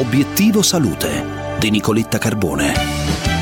Obiettivo Salute di Nicoletta Carbone.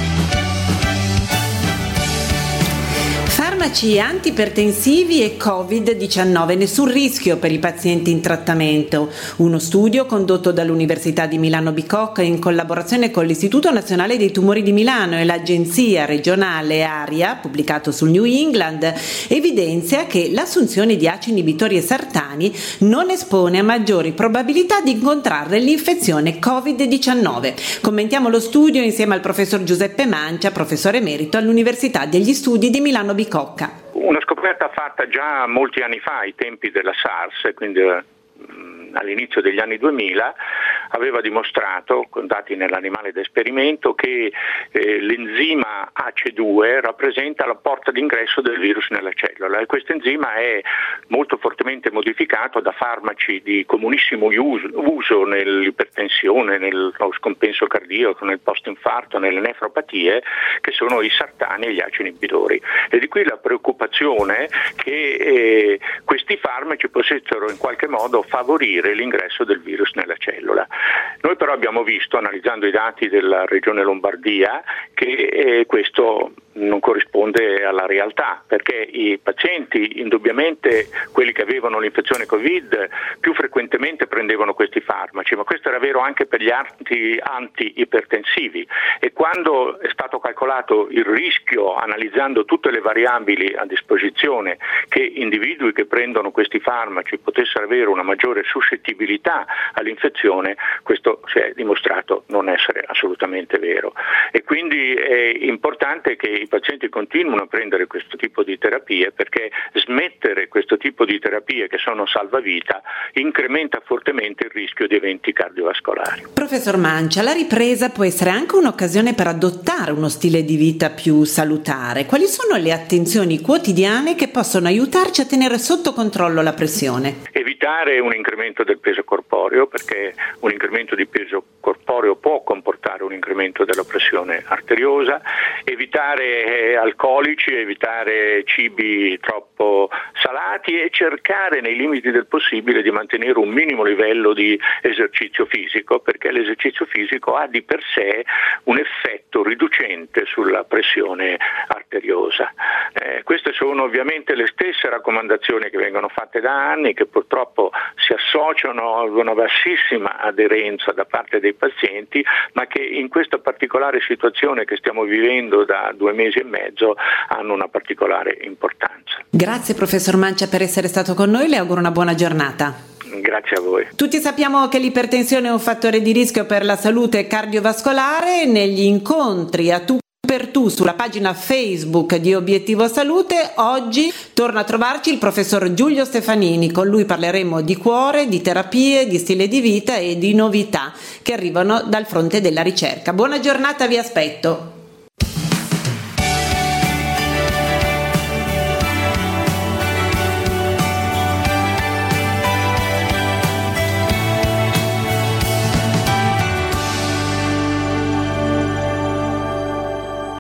Farmaci antipertensivi e Covid-19, nessun rischio per i pazienti in trattamento. Uno studio condotto dall'Università di Milano Bicocca in collaborazione con l'Istituto Nazionale dei Tumori di Milano e l'Agenzia Regionale ARIA, pubblicato sul New England, evidenzia che l'assunzione di ACE inibitori e sartani non espone a maggiori probabilità di incontrare l'infezione Covid-19. Commentiamo lo studio insieme al professor Giuseppe Mancia, professore emerito all'Università degli Studi di Milano Bicocca. Una scoperta fatta già molti anni fa, ai tempi della SARS, quindi all'inizio degli anni 2000, aveva dimostrato, con dati nell'animale da esperimento, che l'enzima ACE2 rappresenta la porta d'ingresso del virus nella cellula, e questo enzima è molto fortemente modificato da farmaci di comunissimo uso nell'ipertensione, nello scompenso cardiaco, nel post-infarto, nelle nefropatie, che sono i sartani e gli ACE inibitori. E di qui la preoccupazione che questi farmaci potessero in qualche modo favorire l'ingresso del virus nella cellula. Noi però abbiamo visto, analizzando i dati della regione Lombardia, che questo non corrisponde alla realtà, perché i pazienti, indubbiamente quelli che avevano l'infezione Covid, più frequentemente prendevano questi farmaci, ma questo era vero anche per gli anti-ipertensivi, e quando è stato calcolato il rischio, analizzando tutte le variabili a disposizione, che individui che prendono questi farmaci potessero avere una maggiore suscettibilità all'infezione, questo si è dimostrato non essere assolutamente vero. E quindi è importante che i pazienti continuino a prendere questo tipo di terapie, perché smettere questo tipo di terapie, che sono salvavita, incrementa fortemente il rischio di eventi cardiovascolari. Professor Mancia, la ripresa può essere anche un'occasione per adottare uno stile di vita più salutare. Quali sono le attenzioni quotidiane che possono aiutarci a tenere sotto controllo la pressione? Evitare un incremento del peso corporeo, perché un incremento di peso corporeo può comportare un incremento della pressione arteriosa, evitare alcolici, evitare cibi troppo salati e cercare nei limiti del possibile di mantenere un minimo livello di esercizio fisico, perché l'esercizio fisico ha di per sé un effetto riducente sulla pressione arteriosa. Queste sono ovviamente le stesse raccomandazioni che vengono fatte da anni, che purtroppo si associano ad una bassissima aderenza da parte dei pazienti, ma che in questa particolare situazione che stiamo vivendo da 2 mesi e mezzo hanno una particolare importanza. Grazie professor Mancia per essere stato con noi, le auguro una buona giornata. Grazie a voi. Tutti sappiamo che l'ipertensione è un fattore di rischio per la salute cardiovascolare. Negli incontri a tu per tu sulla pagina Facebook di Obiettivo Salute, oggi torna a trovarci il professor Giulio Stefanini. Con lui parleremo di cuore, di terapie, di stile di vita e di novità che arrivano dal fronte della ricerca. Buona giornata, vi aspetto.